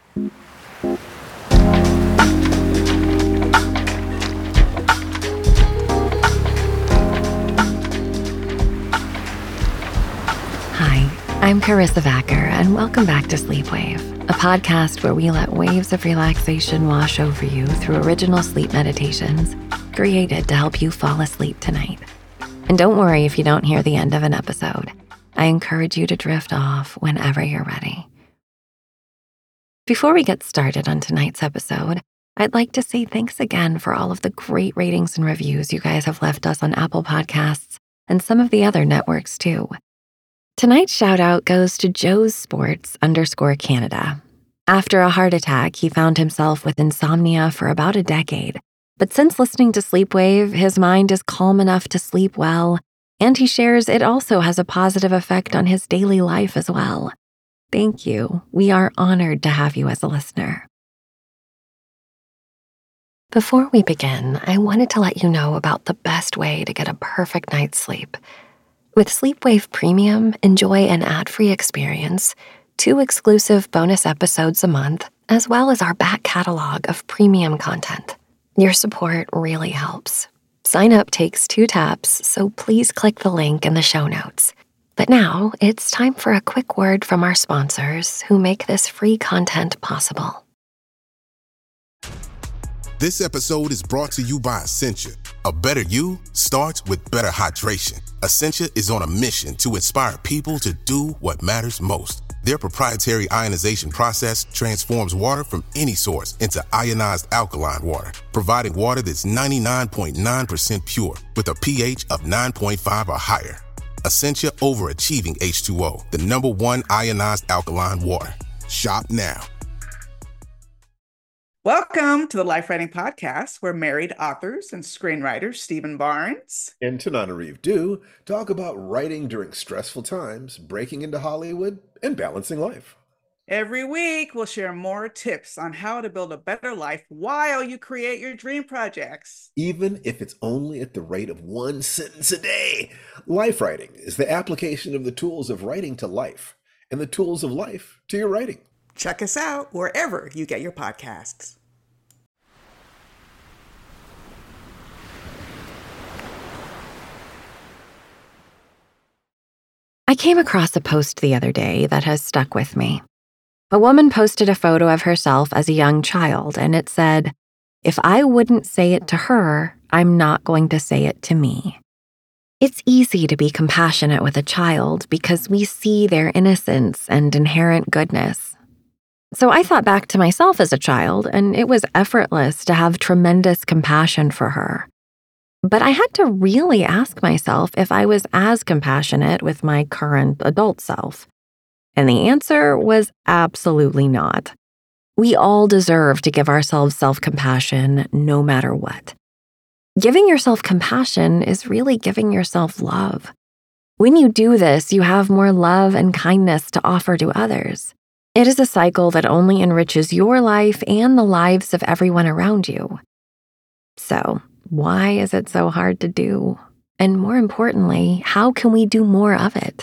Hi, I'm Carissa Vacker, and welcome back to Sleepwave, a podcast where we let waves of relaxation wash over you through original sleep meditations created to help you fall asleep tonight. And don't worry if you don't hear the end of an episode. I encourage you to drift off whenever you're ready. Before we get started on tonight's episode, I'd like to say thanks again for all of the great ratings and reviews you guys have left us on Apple Podcasts and some of the other networks too. Tonight's shout out goes to Joe's Sports _Canada. After a heart attack, he found himself with insomnia for about a decade. But since listening to Sleepwave, his mind is calm enough to sleep well, and he shares it also has a positive effect on his daily life as well. Thank you. We are honored to have you as a listener. Before we begin, I wanted to let you know about the best way to get a perfect night's sleep. With Sleepwave Premium, enjoy an ad-free experience, 2 exclusive bonus episodes a month, as well as our back catalog of premium content. Your support really helps. Sign up takes 2 taps, so please click the link in the show notes. But now, it's time for a quick word from our sponsors who make this free content possible. This episode is brought to you by Essentia. A better you starts with better hydration. Essentia is on a mission to inspire people to do what matters most. Their proprietary ionization process transforms water from any source into ionized alkaline water, providing water that's 99.9% pure with a pH of 9.5 or higher. Essentia overachieving H2O, the #1 ionized alkaline water. Shop now. Welcome to the Life Writing Podcast, where married authors and screenwriters Stephen Barnes and Tananarive Due talk about writing during stressful times, breaking into Hollywood, and balancing life. Every week, we'll share more tips on how to build a better life while you create your dream projects. Even if it's only at the rate of 1 sentence a day. Life writing is the application of the tools of writing to life and the tools of life to your writing. Check us out wherever you get your podcasts. I came across a post the other day that has stuck with me. A woman posted a photo of herself as a young child, and it said, "If I wouldn't say it to her, I'm not going to say it to me." It's easy to be compassionate with a child because we see their innocence and inherent goodness. So I thought back to myself as a child, and it was effortless to have tremendous compassion for her. But I had to really ask myself if I was as compassionate with my current adult self. And the answer was absolutely not. We all deserve to give ourselves self-compassion no matter what. Giving yourself compassion is really giving yourself love. When you do this, you have more love and kindness to offer to others. It is a cycle that only enriches your life and the lives of everyone around you. So, why is it so hard to do? And more importantly, how can we do more of it?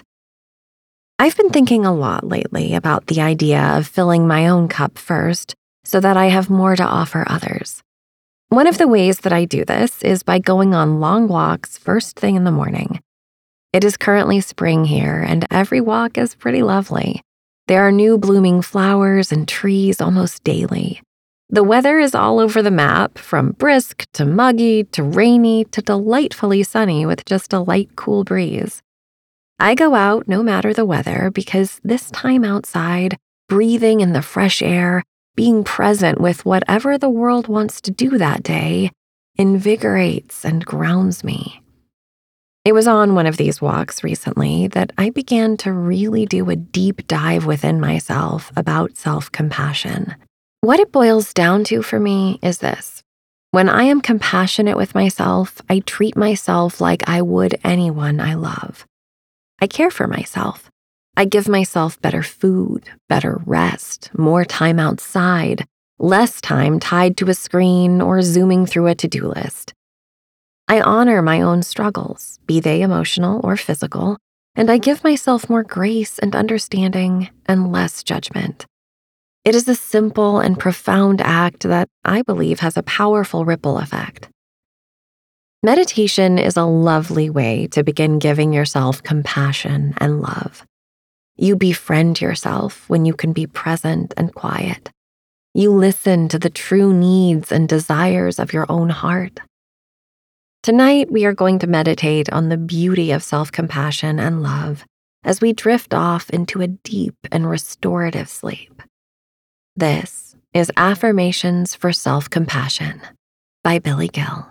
I've been thinking a lot lately about the idea of filling my own cup first so that I have more to offer others. One of the ways that I do this is by going on long walks first thing in the morning. It is currently spring here, and every walk is pretty lovely. There are new blooming flowers and trees almost daily. The weather is all over the map, from brisk to muggy to rainy to delightfully sunny with just a light, cool breeze. I go out no matter the weather because this time outside, breathing in the fresh air, being present with whatever the world wants to do that day, invigorates and grounds me. It was on one of these walks recently that I began to really do a deep dive within myself about self-compassion. What it boils down to for me is this. When I am compassionate with myself, I treat myself like I would anyone I love. I care for myself. I give myself better food, better rest, more time outside, less time tied to a screen or zooming through a to-do list. I honor my own struggles, be they emotional or physical, and I give myself more grace and understanding and less judgment. It is a simple and profound act that I believe has a powerful ripple effect. Meditation is a lovely way to begin giving yourself compassion and love. You befriend yourself when you can be present and quiet. You listen to the true needs and desires of your own heart. Tonight, we are going to meditate on the beauty of self-compassion and love as we drift off into a deep and restorative sleep. This is Affirmations for Self-Compassion by Billy Gill.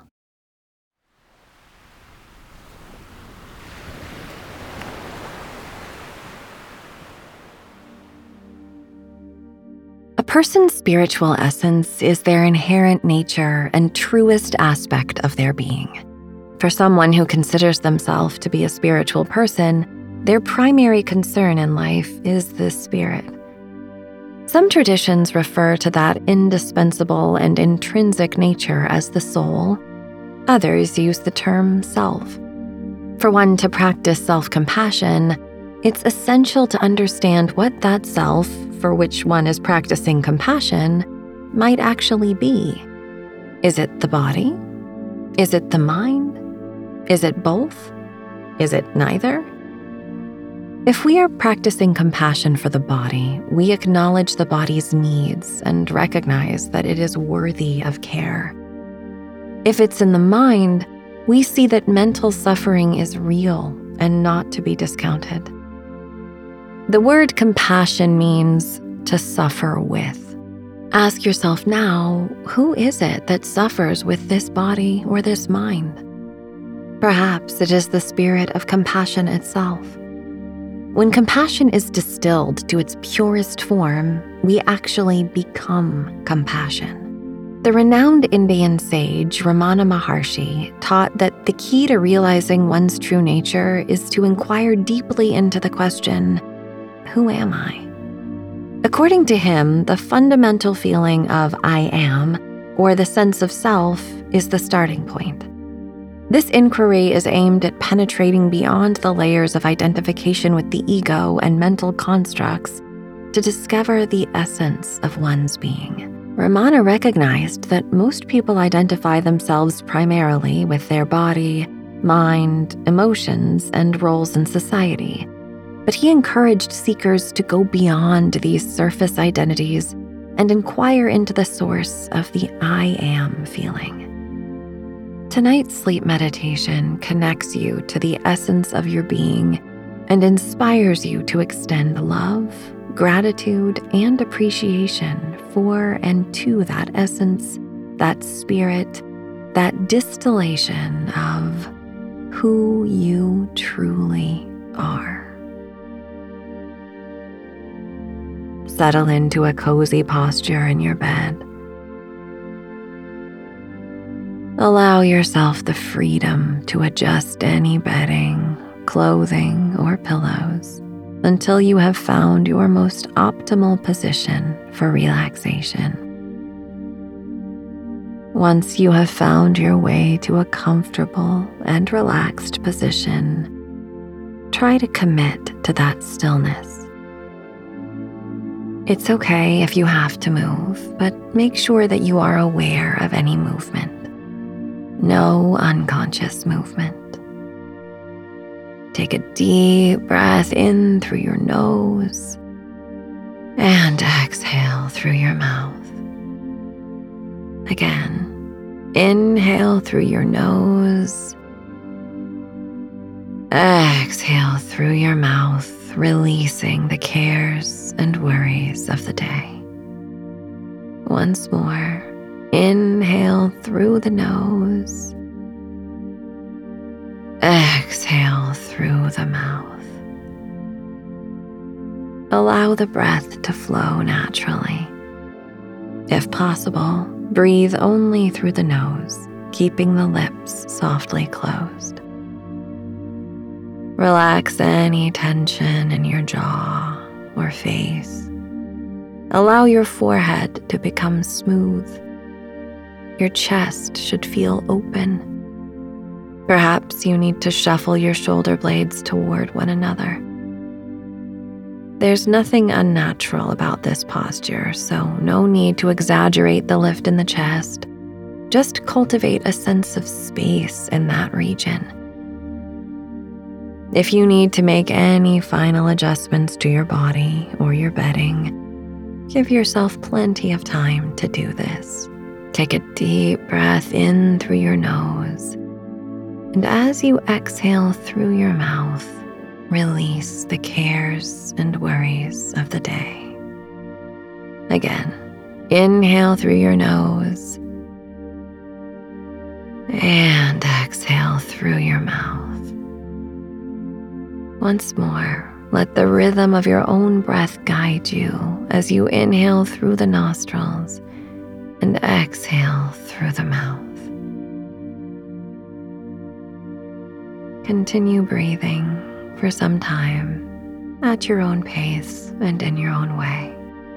A person's spiritual essence is their inherent nature and truest aspect of their being. For someone who considers themselves to be a spiritual person, their primary concern in life is the spirit. Some traditions refer to that indispensable and intrinsic nature as the soul. Others use the term self. For one to practice self-compassion, it's essential to understand what that self, for which one is practicing compassion, might actually be. Is it the body? Is it the mind? Is it both? Is it neither? If we are practicing compassion for the body, we acknowledge the body's needs and recognize that it is worthy of care. If it's in the mind, we see that mental suffering is real and not to be discounted. The word compassion means to suffer with. Ask yourself now, who is it that suffers with this body or this mind? Perhaps it is the spirit of compassion itself. When compassion is distilled to its purest form, we actually become compassion. The renowned Indian sage Ramana Maharshi taught that the key to realizing one's true nature is to inquire deeply into the question, who am I? According to him, the fundamental feeling of I am, or the sense of self, is the starting point. This inquiry is aimed at penetrating beyond the layers of identification with the ego and mental constructs to discover the essence of one's being. Ramana recognized that most people identify themselves primarily with their body, mind, emotions, and roles in society. But he encouraged seekers to go beyond these surface identities and inquire into the source of the I am feeling. Tonight's sleep meditation connects you to the essence of your being and inspires you to extend love, gratitude, and appreciation for and to that essence, that spirit, that distillation of who you truly are. Settle into a cozy posture in your bed. Allow yourself the freedom to adjust any bedding, clothing, or pillows until you have found your most optimal position for relaxation. Once you have found your way to a comfortable and relaxed position, try to commit to that stillness. It's okay if you have to move, but make sure that you are aware of any movement. No unconscious movement. Take a deep breath in through your nose and exhale through your mouth. Again, inhale through your nose. Exhale through your mouth, releasing the cares and worries of the day. Once more, inhale through the nose. Exhale through the mouth. Allow the breath to flow naturally. If possible, breathe only through the nose, keeping the lips softly closed. Relax any tension in your jaw or face. Allow your forehead to become smooth. Your chest should feel open. Perhaps you need to shuffle your shoulder blades toward one another. There's nothing unnatural about this posture, so no need to exaggerate the lift in the chest. Just cultivate a sense of space in that region. If you need to make any final adjustments to your body or your bedding, give yourself plenty of time to do this. Take a deep breath in through your nose, and as you exhale through your mouth, release the cares and worries of the day. Again, inhale through your nose and exhale through your mouth. Once more, let the rhythm of your own breath guide you as you inhale through the nostrils and exhale through the mouth. Continue breathing for some time at your own pace and in your own way.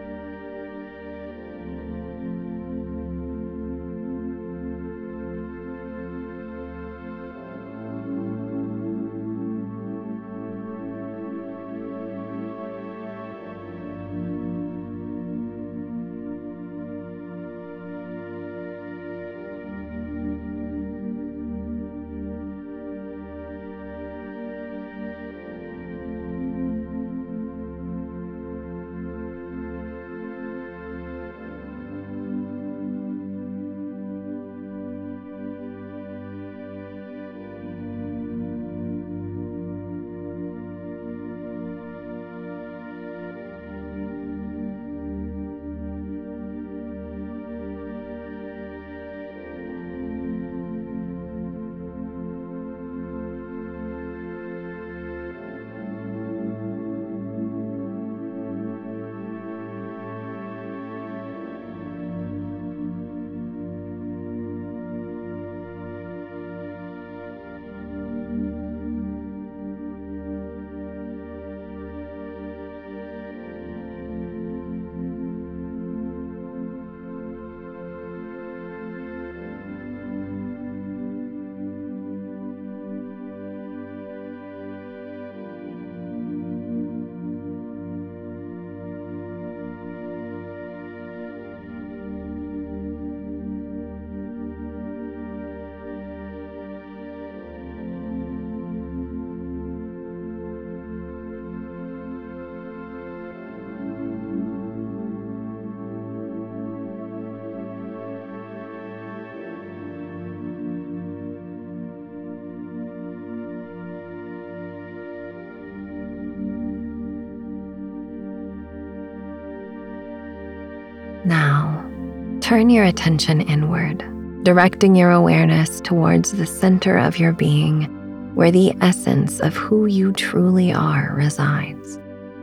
Now, turn your attention inward, directing your awareness towards the center of your being, where the essence of who you truly are resides.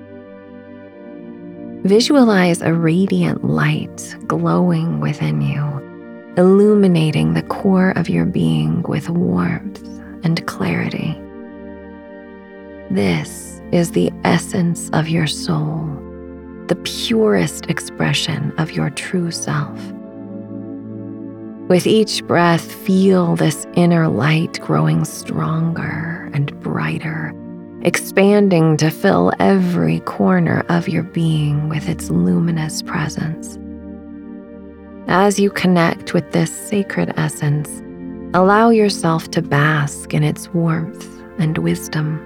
Visualize a radiant light glowing within you, illuminating the core of your being with warmth and clarity. This is the essence of your soul, the purest expression of your true self. With each breath, feel this inner light growing stronger and brighter, expanding to fill every corner of your being with its luminous presence. As you connect with this sacred essence, allow yourself to bask in its warmth and wisdom.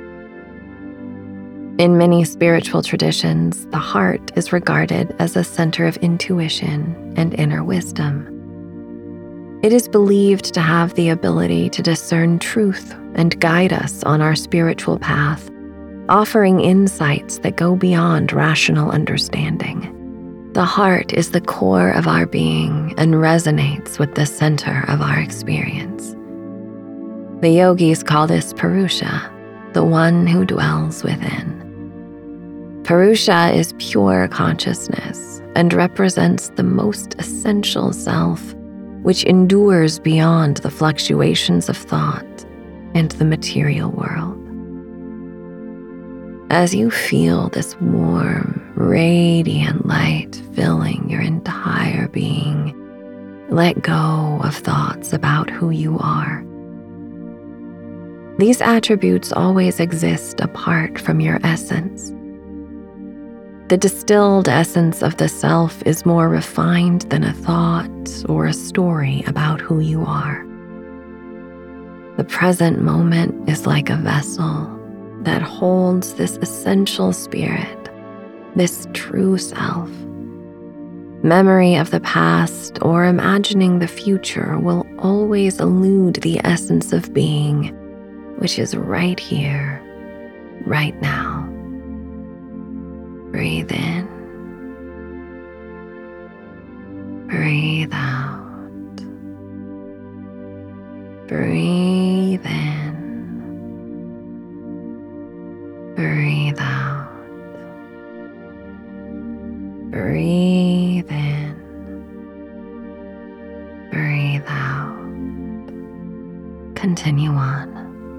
In many spiritual traditions, the heart is regarded as a center of intuition and inner wisdom. It is believed to have the ability to discern truth and guide us on our spiritual path, offering insights that go beyond rational understanding. The heart is the core of our being and resonates with the center of our experience. The yogis call this Purusha, the one who dwells within. Purusha is pure consciousness and represents the most essential self, which endures beyond the fluctuations of thought and the material world. As you feel this warm, radiant light filling your entire being, let go of thoughts about who you are. These attributes always exist apart from your essence. The distilled essence of the self is more refined than a thought or a story about who you are. The present moment is like a vessel that holds this essential spirit, this true self. Memory of the past or imagining the future will always elude the essence of being, which is right here, right now. Breathe in. Breathe out. Breathe in. Breathe out. Breathe in. Breathe out. Continue on.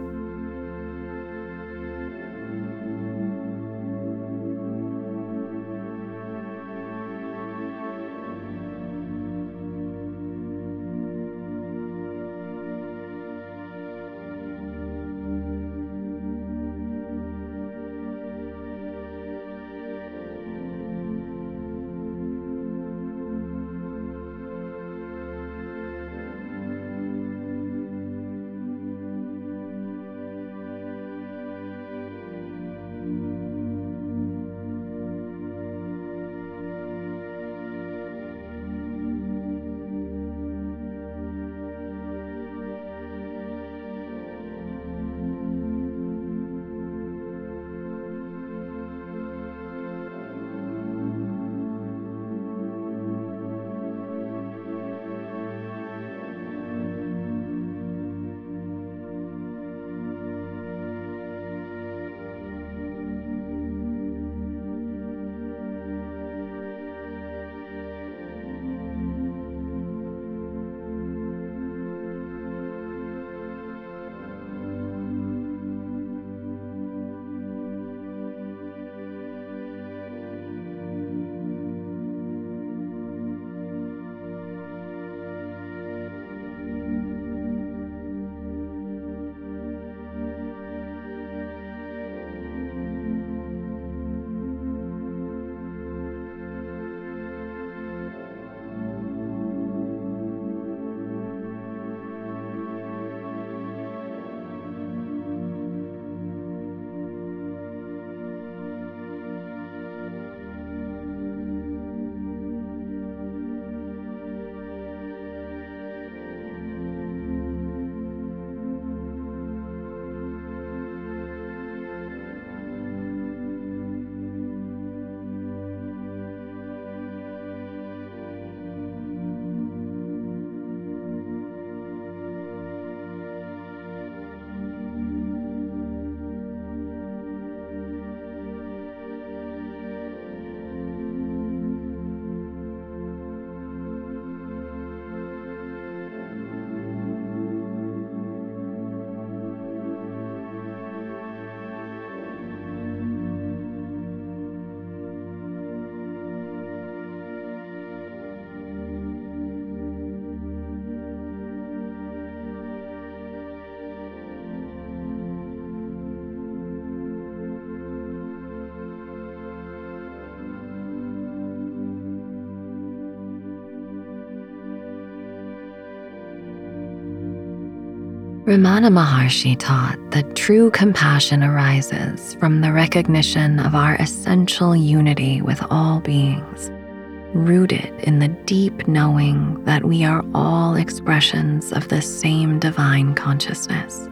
Ramana Maharshi taught that true compassion arises from the recognition of our essential unity with all beings, rooted in the deep knowing that we are all expressions of the same divine consciousness.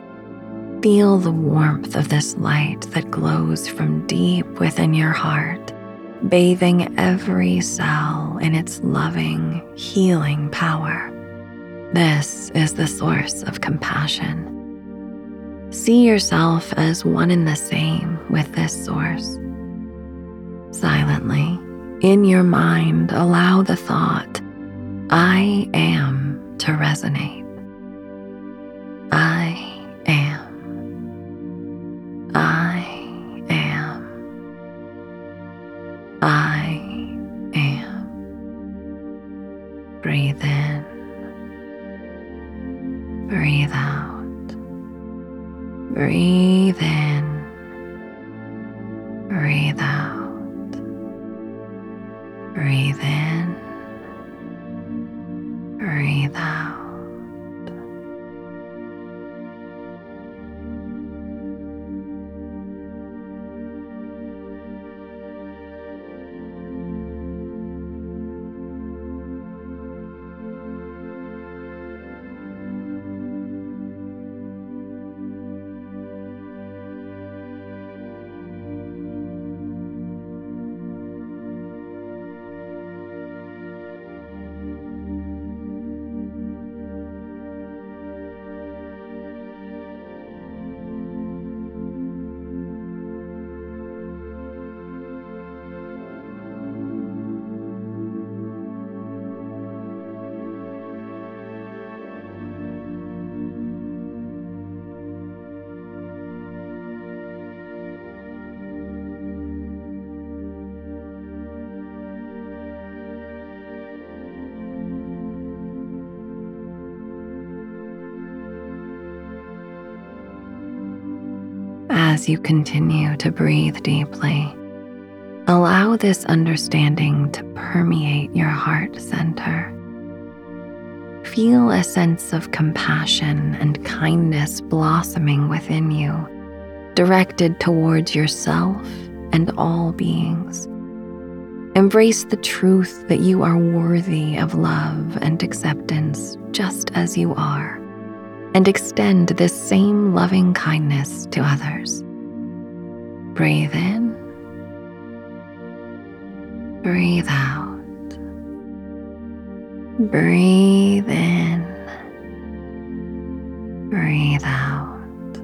Feel the warmth of this light that glows from deep within your heart, bathing every cell in its loving, healing power. This is the source of compassion. See yourself as one and the same with this source. Silently, in your mind, allow the thought, I am, to resonate. I am. I am. I am. Breathe in. Breathe out. Breathe in. Breathe out. in, breathe out. As you continue to breathe deeply, allow this understanding to permeate your heart center. Feel a sense of compassion and kindness blossoming within you, directed towards yourself and all beings. Embrace the truth that you are worthy of love and acceptance just as you are, and extend this same loving kindness to others. Breathe in, breathe out. Breathe in, breathe out.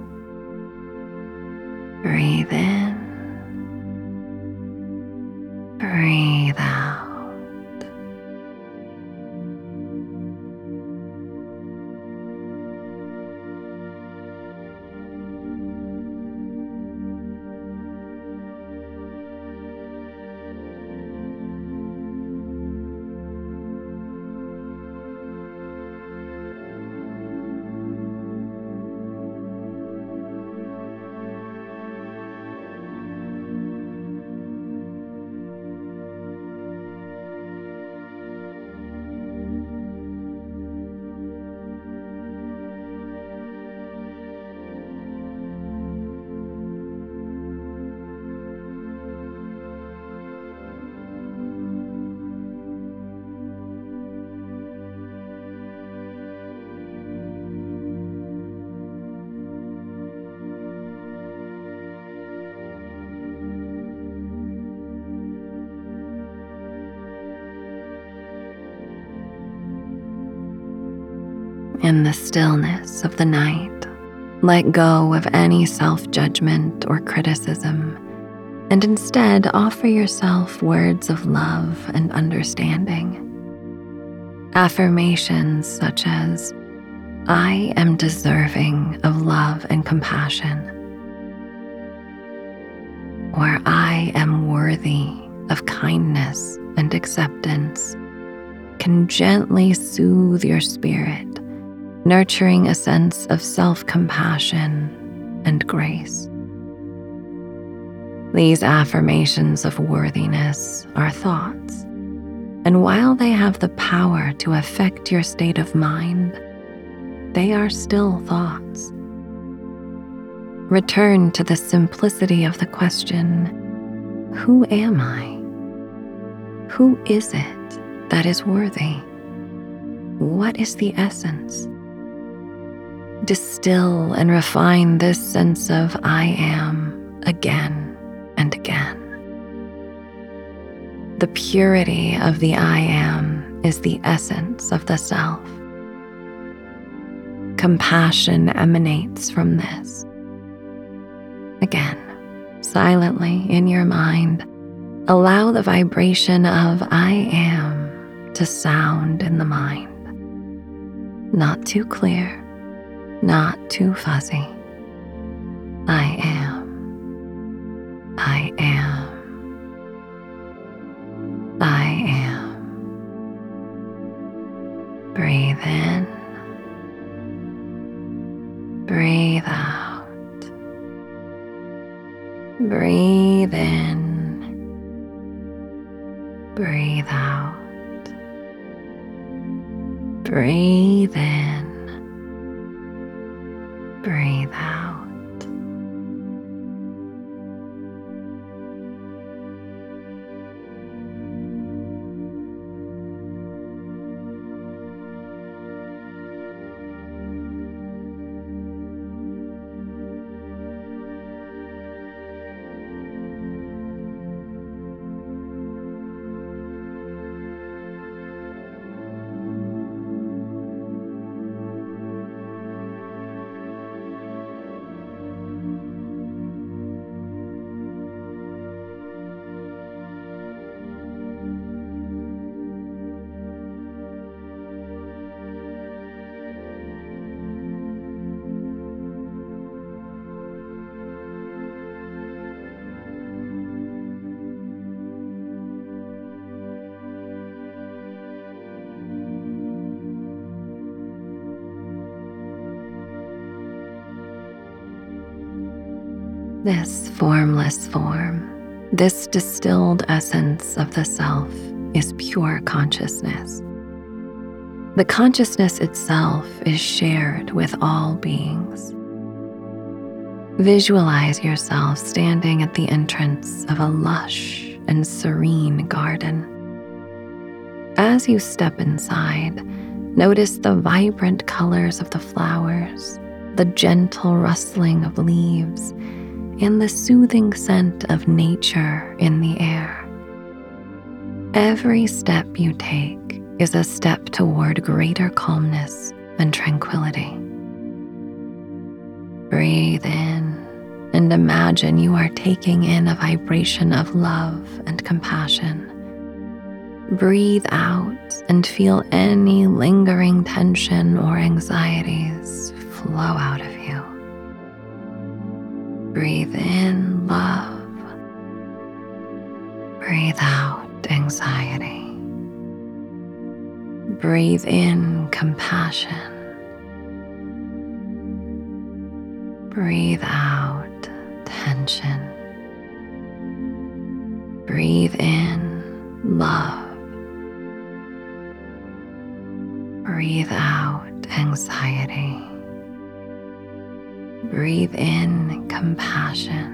Breathe in, breathe out. In the stillness of the night, let go of any self-judgment or criticism, and instead offer yourself words of love and understanding. Affirmations such as, "I am deserving of love and compassion," or "I am worthy of kindness and acceptance," can gently soothe your spirit, nurturing a sense of self-compassion and grace. These affirmations of worthiness are thoughts, and while they have the power to affect your state of mind, they are still thoughts. Return to the simplicity of the question, who am I? Who is it that is worthy? What is the essence? Distill and refine this sense of I am again and again. The purity of the I am is the essence of the self. Compassion emanates from this. Again, silently in your mind, allow the vibration of I am to sound in the mind. Not too clear, not too fuzzy. I am. I am. I am. Breathe in. Breathe out. Breathe in. Breathe out. Breathe in. Breathe out. This formless form, this distilled essence of the self, is pure consciousness. The consciousness itself is shared with all beings. Visualize yourself standing at the entrance of a lush and serene garden. As you step inside, notice the vibrant colors of the flowers, the gentle rustling of leaves, and the soothing scent of nature in the air. Every step you take is a step toward greater calmness and tranquility. Breathe in and imagine you are taking in a vibration of love and compassion. Breathe out and feel any lingering tension or anxieties flow out of you. Breathe in love. Breathe out anxiety. Breathe in compassion. Breathe out tension. Breathe in love. Breathe out anxiety. Breathe in compassion.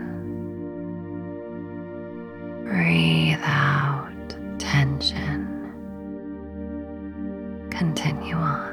Breathe out tension. Continue on.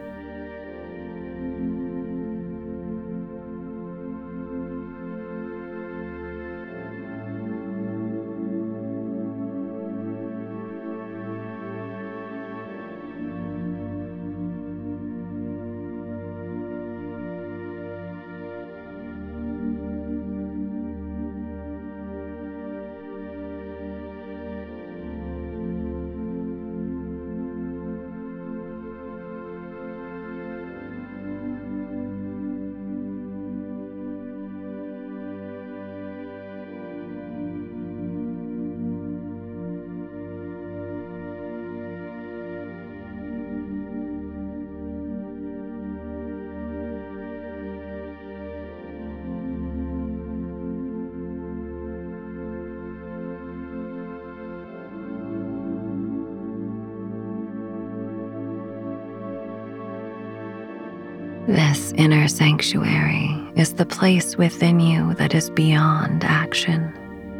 This inner sanctuary is the place within you that is beyond action.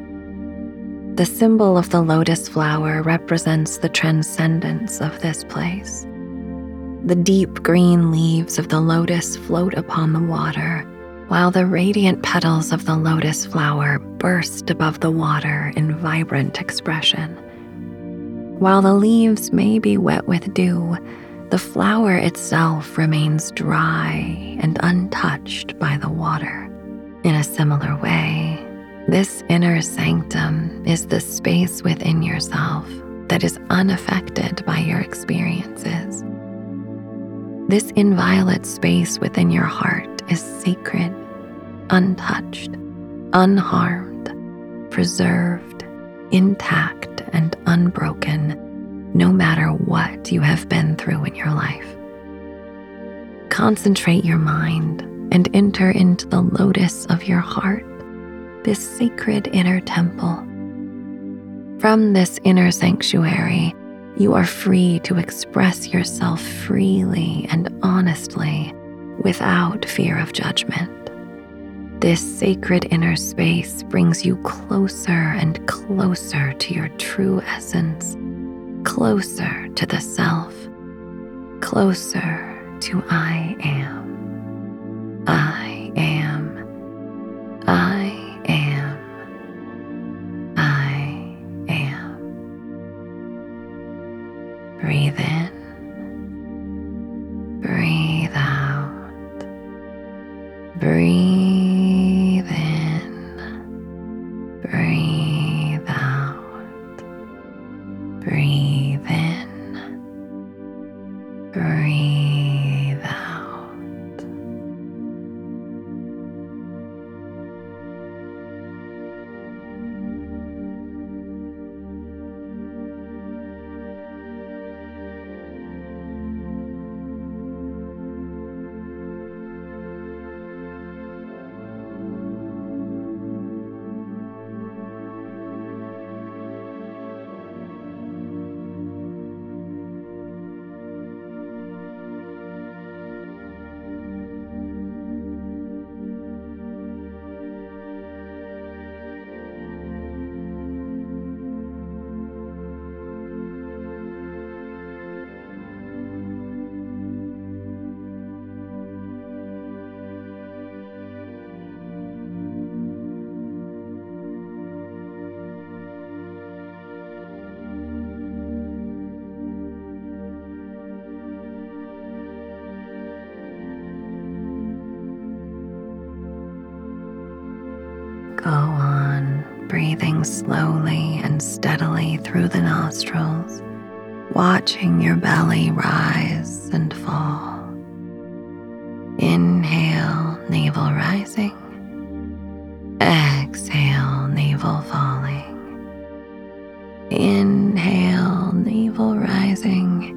The symbol of the lotus flower represents the transcendence of this place. The deep green leaves of the lotus float upon the water, while the radiant petals of the lotus flower burst above the water in vibrant expression. While the leaves may be wet with dew, the flower itself remains dry and untouched by the water. In a similar way, this inner sanctum is the space within yourself that is unaffected by your experiences. This inviolate space within your heart is sacred, untouched, unharmed, preserved, intact, and unbroken, no matter what you have been through in your life. Concentrate your mind and enter into the lotus of your heart, this sacred inner temple. From this inner sanctuary, You are free to express yourself freely and honestly without fear of judgment. This sacred inner space brings you closer and closer to your true essence, closer to the self, closer to I am. I am. I am. I am. Breathe in. Breathe out. Breathe in. Breathe out. Breathe in. Breathe out. Go on, breathing slowly and steadily through the nostrils, watching your belly rise and fall. Inhale, navel rising. Exhale, navel falling. Inhale, navel rising.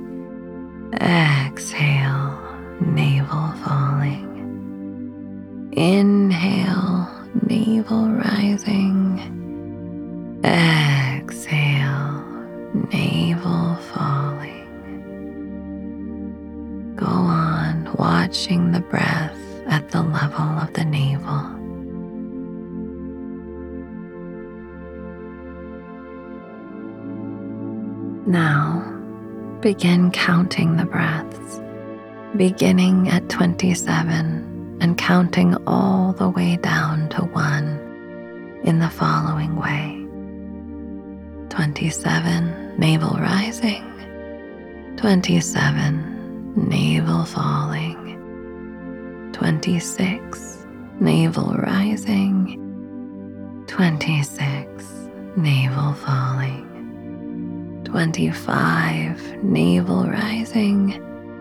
Exhale, navel falling. Inhale, navel rising. Exhale, navel falling. Go on, watching the breath at the level of the navel. Now, begin counting the breaths, beginning at 27 and counting all the way down to 1 in the following way. 27, navel rising. 27, navel falling. 26, navel rising. 26, navel falling. 25, navel rising.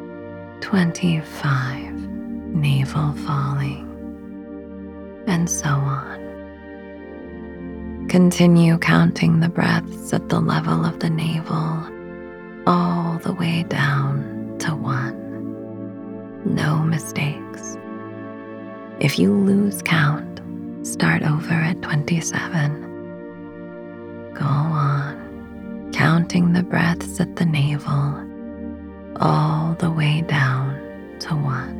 25, navel falling, and so on. Continue counting the breaths at the level of the navel, all the way down to 1. No mistakes. If you lose count, start over at 27. Go on, counting the breaths at the navel, all the way down to 1.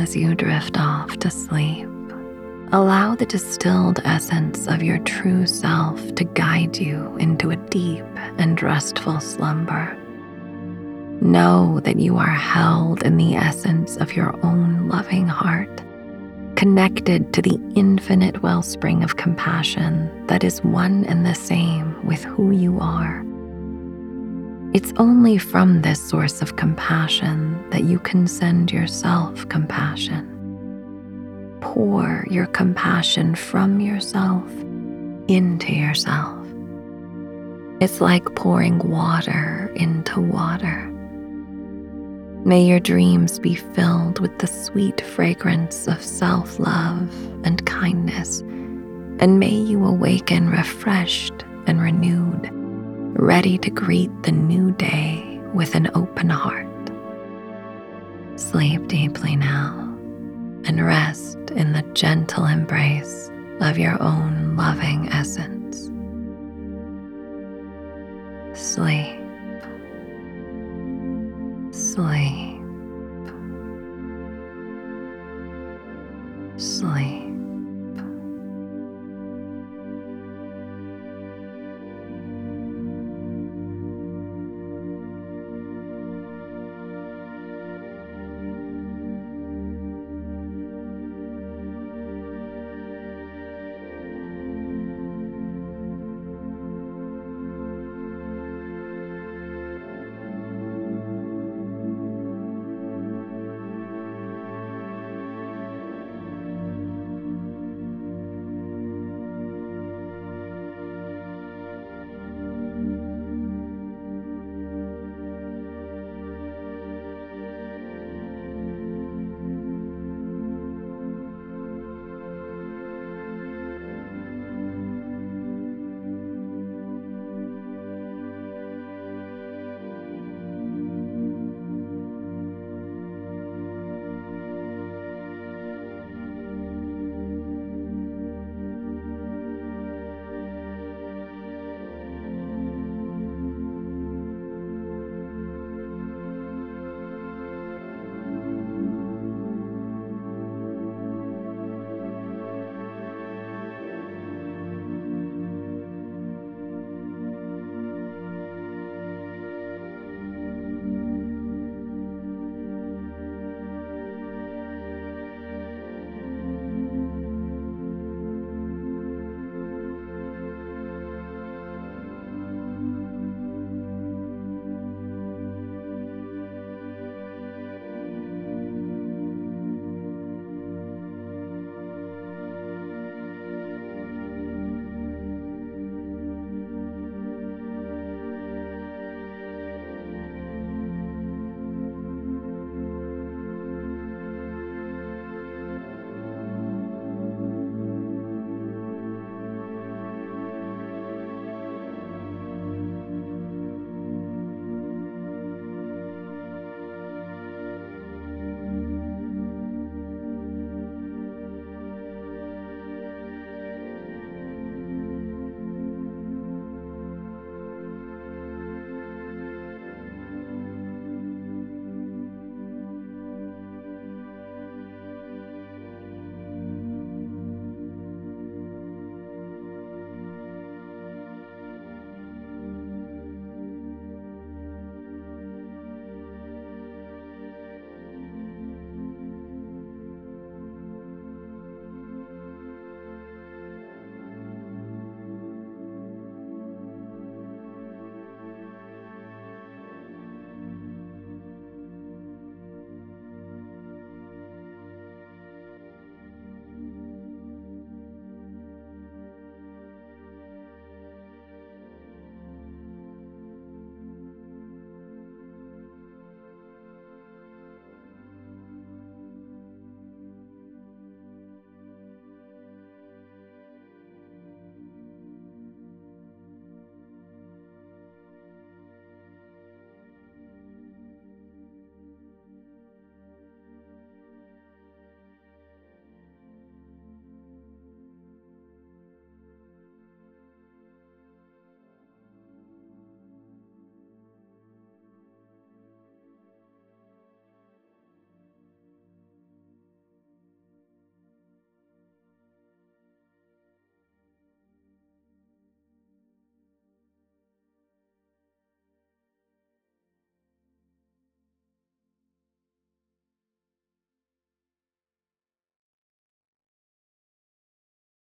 as you drift off to sleep, allow the distilled essence of your true self to guide you into a deep and restful slumber. Know that you are held in the essence of your own loving heart, connected to the infinite wellspring of compassion that is one and the same with who you are. It's only from this source of compassion that you can send yourself compassion. Pour your compassion from yourself into yourself. It's like pouring water into water. May your dreams be filled with the sweet fragrance of self-love and kindness, and may you awaken refreshed and renewed, ready to greet the new day with an open heart. Sleep deeply now and rest in the gentle embrace of your own loving essence. Sleep. Sleep.